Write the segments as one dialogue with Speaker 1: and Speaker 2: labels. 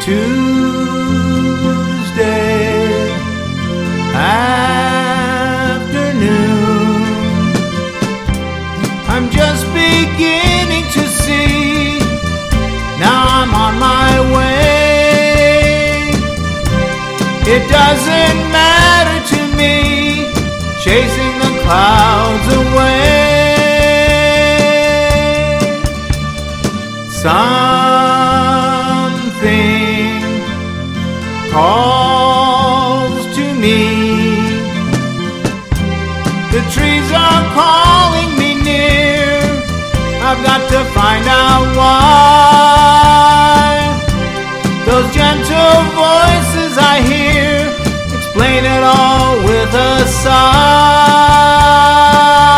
Speaker 1: Tuesday afternoon. I'm just beginning to see. Now I'm on my way. It doesn't matter to me, chasing the clouds away. Something calls to me. The trees are calling me near. I've got to find out why. Those gentle voices I hear explain it all with a sigh.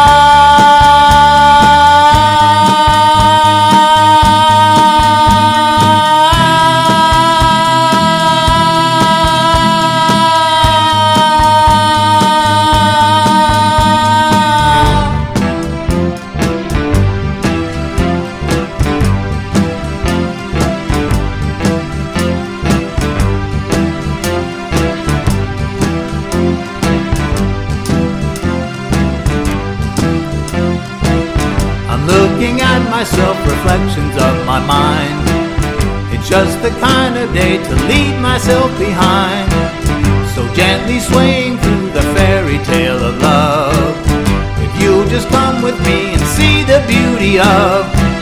Speaker 1: Looking at myself, reflections of my mind. It's just the kind of day to leave myself behind. So gently swaying through the fairy tale of love. If you'll just come with me and see the beauty of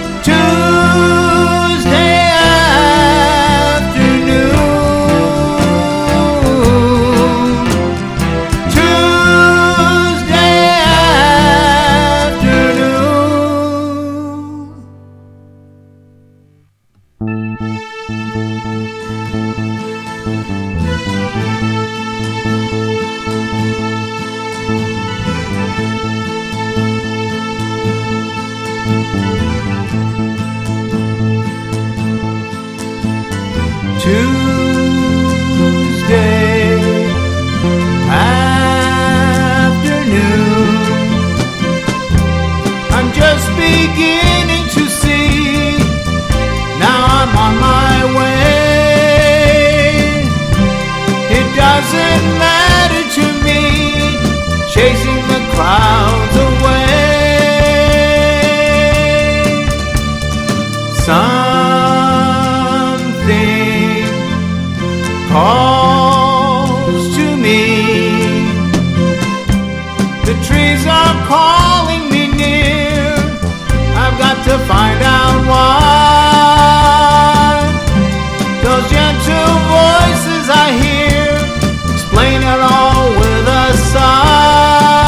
Speaker 1: Tuesday afternoon. Tuesday afternoon. I'm just beginning to see. Now I'm on my way. It doesn't matter to me, chasing the clouds away. Something calls to me. The trees are calling me near. I've got to find out why. Those gentle voices I hear explain it all with a sigh.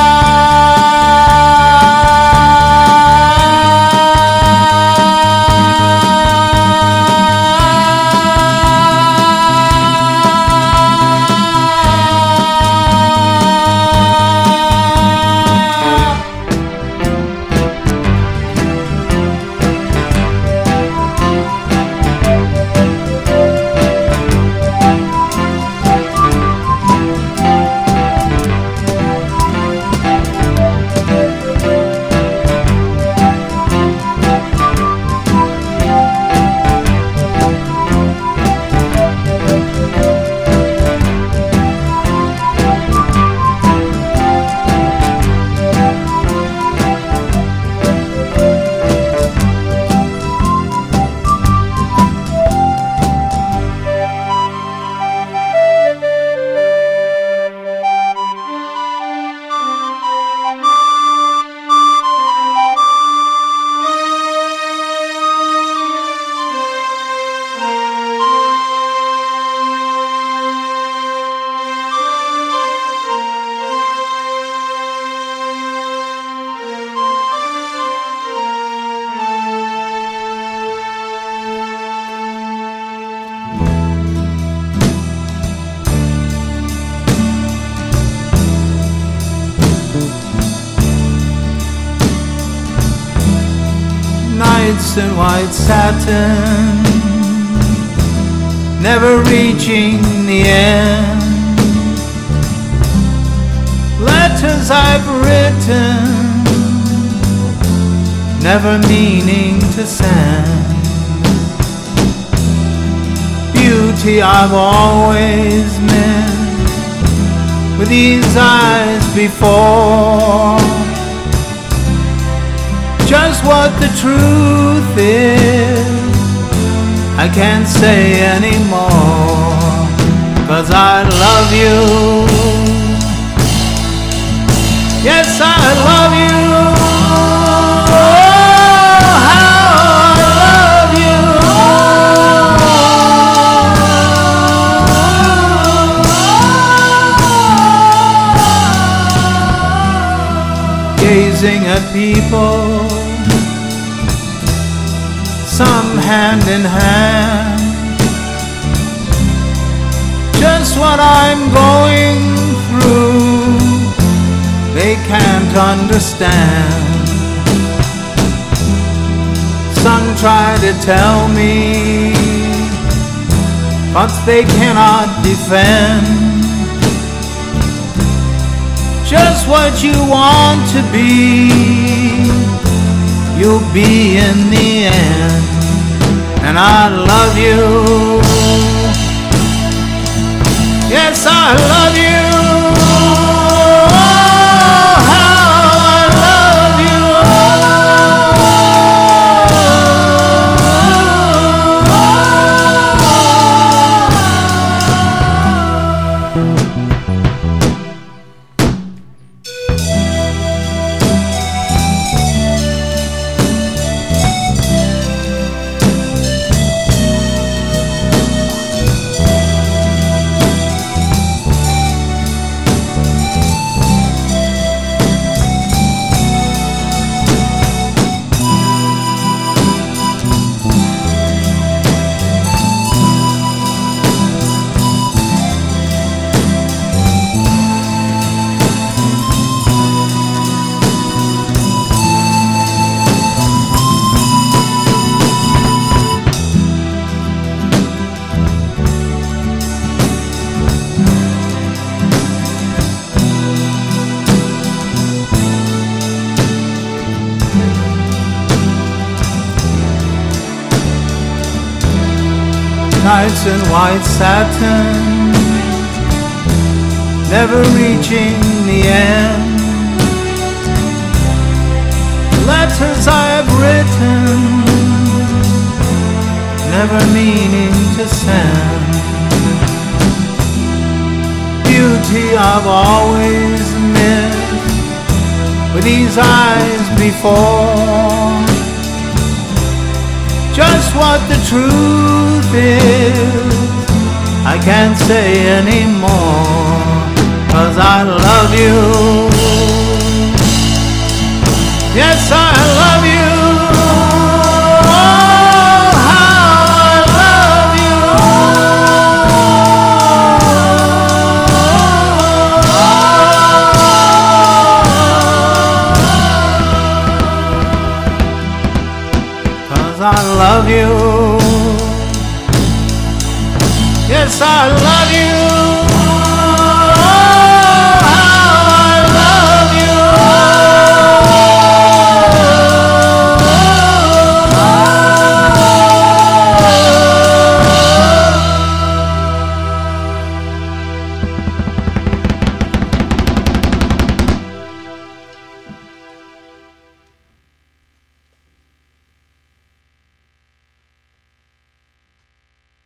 Speaker 1: Nights in white satin, never reaching the end. Letters I've written, never meaning to send. beauty I've always missed with these eyes before. Just what the truth is, I can't say anymore, 'cause I love you. Yes, I love you. Gazing at people, some hand in hand, just what I'm going through, they can't understand. Some try to tell me, but they cannot defend. Just what you want to be, you'll be in the end. And I love you. Yes, I love you. Oh, how I love you. Nights in white satin, never reaching the end. Letters I've written, never meaning to send. Beauty I've always missed with these eyes before. Just what the truth is, I can't say anymore, 'cause I love you. Yes, I love you. Oh, how I love you. 'Cause I love you. Yes, I love you.